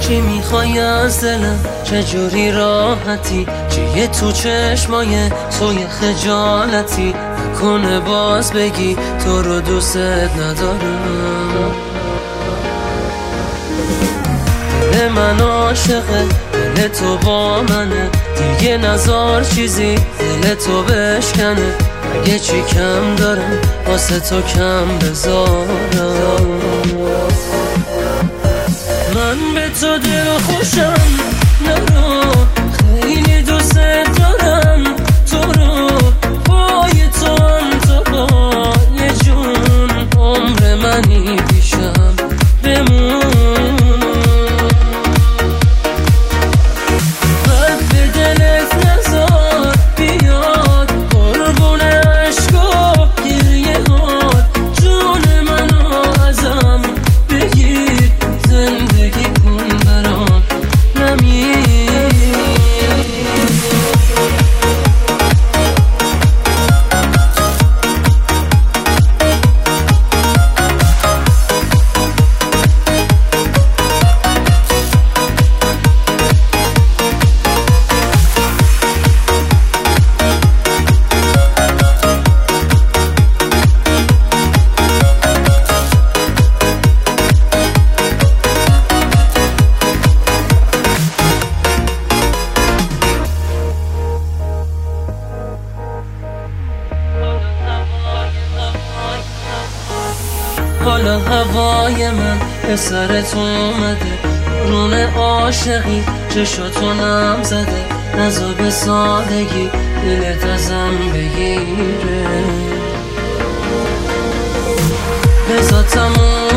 چی میخوای از دلم، چجوری راحتی، چیه تو چشمای توی خجالتی، نکنه باز بگی تو رو دوست ندارم. دل من عاشقه، دل تو با منه، دیگه نذار چیزی دل تو بشکنه. اگه چی کم دارم واسه تو کم بذارم. من به تو دل خوشم، نرو خیلی دوست دارم تو رو، پای تو هم تو پای جون، عمر منی پیشم بمون. بد به دلت نزار بیاد قربون عشق و گریه هات، جون منو ازم بگیر، زندگی کن برام نمیر. حالا هوای من به سرت اومده، رون عاشقی چشاتو نم زده، نزا به سادگی دلت ازم بگیره. بذار تموم